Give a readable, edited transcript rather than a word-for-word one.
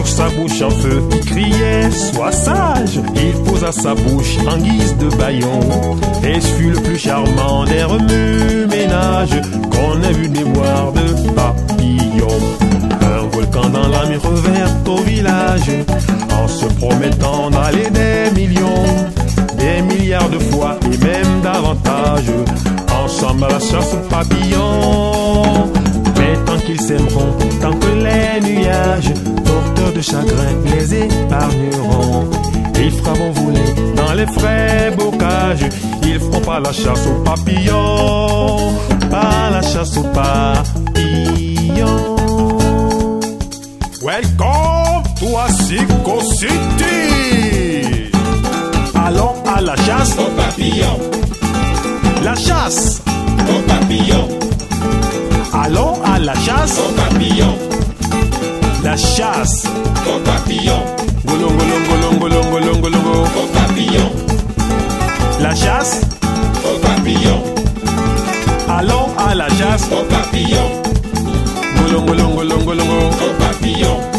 sur sa bouche un feu qui criait « Sois sage !» Il posa sa bouche en guise de bâillon, et ce fut le plus charmant des remue-ménages qu'on ait vu déboire de papillons. Un volcan dans la mer verte au village, en se promettant d'aller des millions, des milliards de fois et même davantage, ensemble à la chasse aux papillons. Mais tant qu'ils s'aimeront, tant que les nuages porteurs de chagrin les épargneront, ils feront voler dans les frais bocages, ils feront pas la chasse aux papillons, pas la chasse aux papillons. Welcome to Asico City. Allons à la chasse aux papillons. La chasse aux papillons. Allons à la chasse aux papillons. La chasse aux papillons. Golongo, longo, longo, longo, longo. Aux papillons. La chasse aux papillons. Allons à la chasse aux papillons. Golongo, longo, longo, longo. Aux papillons.